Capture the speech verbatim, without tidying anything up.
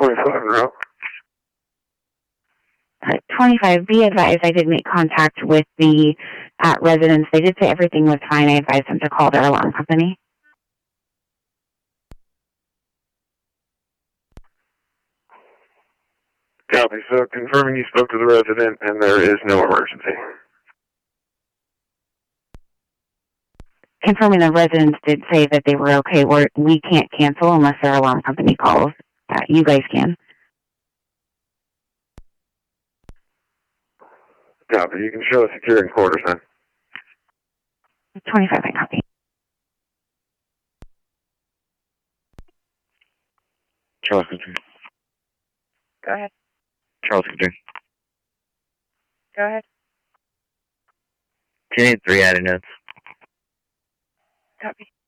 twenty-five route. Uh, twenty-five, be advised I did make contact with the uh, residents. They did say everything was fine. I advised them to call their alarm company. Copy. So confirming you spoke to the resident and there is no emergency. Confirming the residents did say that they were okay. We're, we can't cancel unless their alarm company calls. Uh, you guys can. Copy. You can show a securing quarters then. twenty-five, I copy. Charles Country. Go ahead. Charles Country. Go ahead. ten eighty-three added notes. Copy.